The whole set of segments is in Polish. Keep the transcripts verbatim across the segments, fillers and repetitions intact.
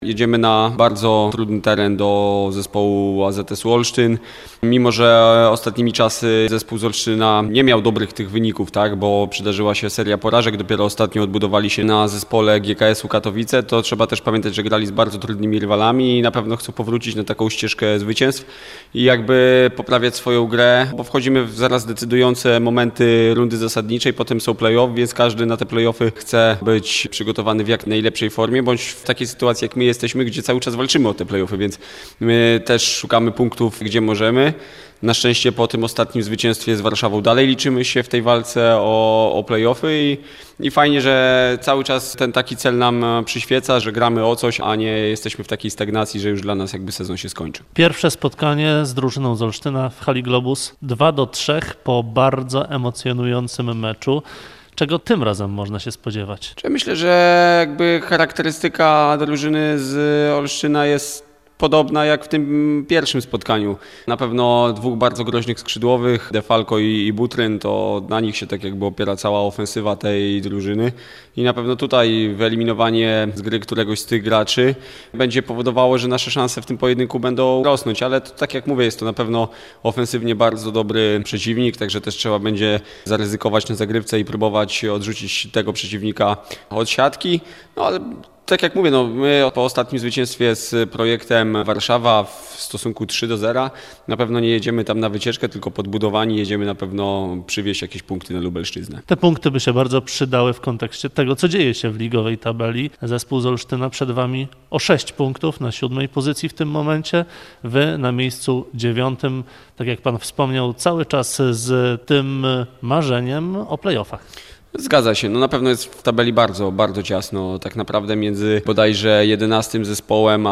Jedziemy na bardzo trudny teren do zespołu A Z S-u Olsztyn. Mimo że ostatnimi czasy zespół z Olsztyna nie miał dobrych tych wyników, tak, bo przydarzyła się seria porażek, dopiero ostatnio odbudowali się na zespole G K S-u Katowice, to trzeba też pamiętać, że grali z bardzo trudnymi rywalami i na pewno chcą powrócić na taką ścieżkę zwycięstw i jakby poprawiać swoją grę, bo wchodzimy w zaraz decydujące momenty rundy zasadniczej, potem są play-off, więc każdy na te play-offy chce być przygotowany w jak najlepszej formie, bądź w takiej sytuacji jak my jesteśmy, gdzie cały czas walczymy o te play-offy, więc my też szukamy punktów, gdzie możemy. Na szczęście po tym ostatnim zwycięstwie z Warszawą dalej liczymy się w tej walce o, o play-offy i, i fajnie, że cały czas ten taki cel nam przyświeca, że gramy o coś, a nie jesteśmy w takiej stagnacji, że już dla nas jakby sezon się skończy. Pierwsze spotkanie z drużyną z Olsztyna w hali Globus dwa do trzech po bardzo emocjonującym meczu. Czego tym razem można się spodziewać? Myślę, że jakby charakterystyka drużyny z Olsztyna jest podobna jak w tym pierwszym spotkaniu. Na pewno dwóch bardzo groźnych skrzydłowych, Defalco i, i Butryn, to na nich się tak jakby opiera cała ofensywa tej drużyny i na pewno tutaj wyeliminowanie z gry któregoś z tych graczy będzie powodowało, że nasze szanse w tym pojedynku będą rosnąć, ale to, tak jak mówię, jest to na pewno ofensywnie bardzo dobry przeciwnik, także też trzeba będzie zaryzykować na zagrywce i próbować odrzucić tego przeciwnika od siatki, no ale tak jak mówię, no my po ostatnim zwycięstwie z projektem Warszawa w stosunku trzy do zera na pewno nie jedziemy tam na wycieczkę, tylko podbudowani jedziemy na pewno przywieźć jakieś punkty na Lubelszczyznę. Te punkty by się bardzo przydały w kontekście tego, co dzieje się w ligowej tabeli. Zespół z Olsztyna przed wami o sześć punktów na siódmej pozycji w tym momencie. Wy na miejscu dziewiątym, tak jak pan wspomniał, cały czas z tym marzeniem o play-offach. Zgadza się, no na pewno jest w tabeli bardzo, bardzo ciasno. Tak naprawdę między bodajże jedenastym zespołem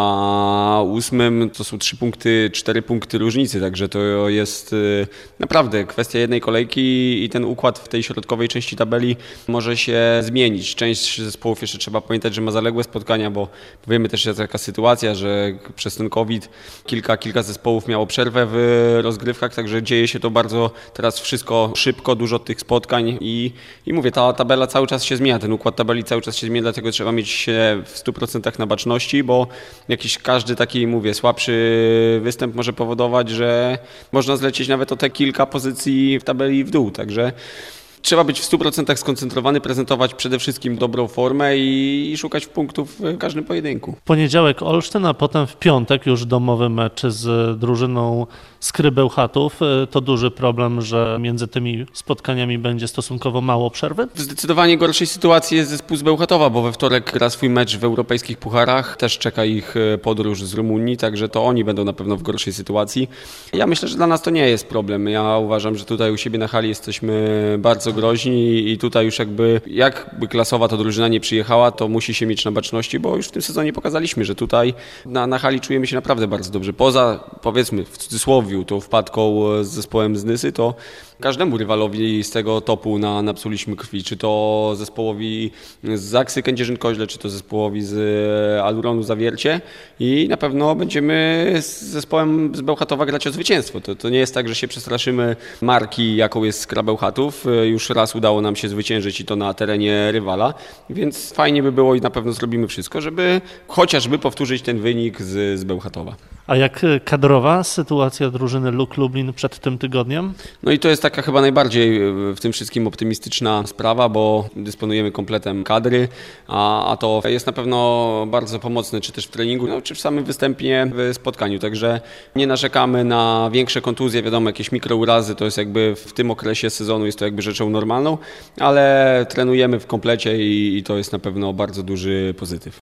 a ósmym to są trzy punkty, cztery punkty różnicy, także to jest naprawdę kwestia jednej kolejki i ten układ w tej środkowej części tabeli może się zmienić. Część zespołów jeszcze trzeba pamiętać, że ma zaległe spotkania, bo wiemy też, że jest taka sytuacja, że przez ten COVID kilka, kilka zespołów miało przerwę w rozgrywkach, także dzieje się to bardzo teraz wszystko szybko, dużo tych spotkań i, i mówię, ta tabela cały czas się zmienia, ten układ tabeli cały czas się zmienia, dlatego trzeba mieć się w stu procentach na baczności, bo jakiś każdy taki, mówię, słabszy występ może powodować, że można zlecieć nawet o te kilka pozycji w tabeli w dół, także trzeba być w stu procentach skoncentrowany, prezentować przede wszystkim dobrą formę i szukać punktów w każdym pojedynku. W poniedziałek Olsztyn, a potem w piątek już domowy mecz z drużyną Skry Bełchatów. To duży problem, że między tymi spotkaniami będzie stosunkowo mało przerwy? W zdecydowanie gorszej sytuacji jest zespół z Bełchatowa, bo we wtorek gra swój mecz w europejskich pucharach. Też czeka ich podróż z Rumunii, także to oni będą na pewno w gorszej sytuacji. Ja myślę, że dla nas to nie jest problem. Ja uważam, że tutaj u siebie na hali jesteśmy bardzo groźni i tutaj już jakby jakby klasowa to drużyna nie przyjechała, to musi się mieć na baczności, bo już w tym sezonie pokazaliśmy, że tutaj na, na hali czujemy się naprawdę bardzo dobrze. Poza, powiedzmy, w cudzysłowie, tą wpadką z zespołem z Nysy, to każdemu rywalowi z tego topu na, napsuliśmy krwi, czy to zespołowi z Zaksy Kędzierzyn-Koźle, czy to zespołowi z Aluronu Zawiercie i na pewno będziemy z zespołem z Bełchatowa grać o zwycięstwo. To, to nie jest tak, że się przestraszymy marki, jaką jest Skra Bełchatów. Już raz udało nam się zwyciężyć i to na terenie rywala, więc fajnie by było i na pewno zrobimy wszystko, żeby chociażby powtórzyć ten wynik z, z Bełchatowa. A jak kadrowa sytuacja drużyny Luk Lublin przed tym tygodniem? No i to jest taka chyba najbardziej w tym wszystkim optymistyczna sprawa, bo dysponujemy kompletem kadry, a, a to jest na pewno bardzo pomocne, czy też w treningu, no, czy w samym występie w spotkaniu. Także nie narzekamy na większe kontuzje, wiadomo, jakieś mikrourazy, to jest jakby w tym okresie sezonu jest to jakby rzeczą normalną, ale trenujemy w komplecie i, i to jest na pewno bardzo duży pozytyw.